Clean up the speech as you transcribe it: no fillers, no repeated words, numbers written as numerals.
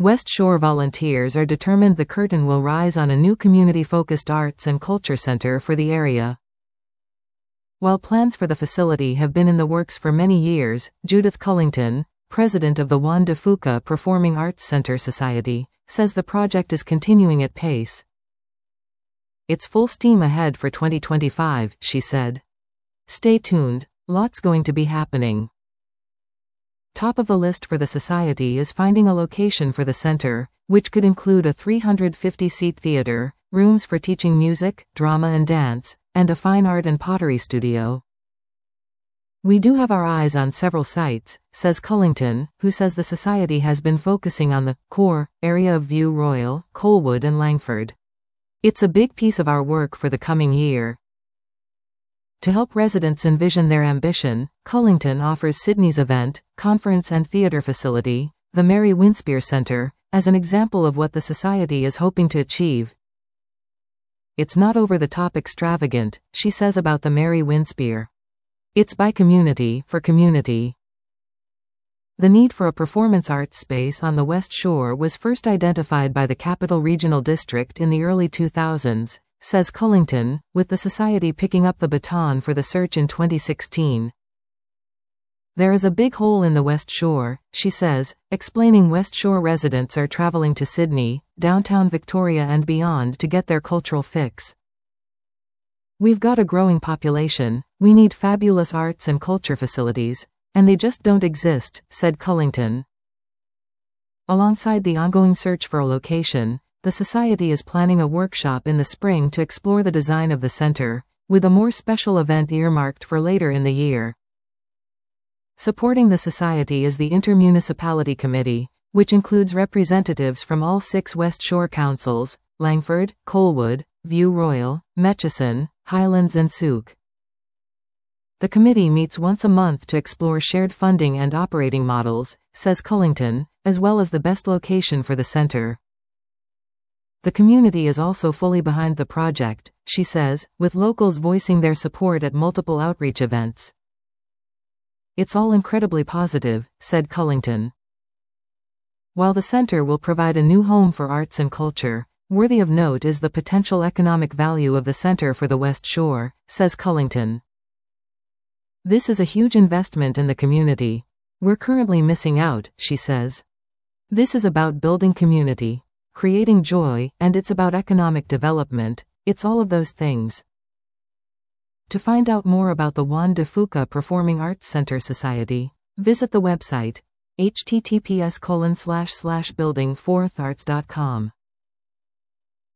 West Shore volunteers are determined the curtain will rise on a new community-focused arts and culture center for the area. While plans for the facility have been in the works for many years, Judith Cullington, president of the Juan de Fuca Performing Arts Center Society, says the project is continuing at pace. It's full steam ahead for 2025, she said. Stay tuned, lots going to be happening. Top of the list for the society is finding a location for the center, which could include a 350-seat theater, rooms for teaching music, drama and dance, and a fine art and pottery studio. We do have our eyes on several sites, says Cullington, who says the society has been focusing on the core area of View Royal, Colwood and Langford. It's a big piece of our work for the coming year. To help residents envision their ambition, Cullington offers Sydney's event, conference and theatre facility, the Mary Winspear Centre, as an example of what the society is hoping to achieve. It's not over-the-top extravagant, she says about the Mary Winspear. It's by community, for community. The need for a performance arts space on the West Shore was first identified by the Capital Regional District in the early 2000s, says Cullington, with the society picking up the baton for the search in 2016. There is a big hole in the West Shore, she says, explaining West Shore residents are traveling to Sydney, downtown Victoria and beyond to get their cultural fix. We've got a growing population, we need fabulous arts and culture facilities, and they just don't exist, said Cullington. Alongside the ongoing search for a location, the Society is planning a workshop in the spring to explore the design of the center, with a more special event earmarked for later in the year. Supporting the Society is the Intermunicipality Committee, which includes representatives from all 6 West Shore councils, Langford, Colwood, View Royal, Metchison, Highlands and Souk. The committee meets once a month to explore shared funding and operating models, says Cullington, as well as the best location for the center. The community is also fully behind the project, she says, with locals voicing their support at multiple outreach events. It's all incredibly positive, said Cullington. While the center will provide a new home for arts and culture, worthy of note is the potential economic value of the center for the West Shore, says Cullington. This is a huge investment in the community. We're currently missing out, she says. This is about building community, creating joy, and it's about economic development. It's all of those things. To find out more about the Juan de Fuca Performing Arts Center Society, visit the website https://building4arts.com.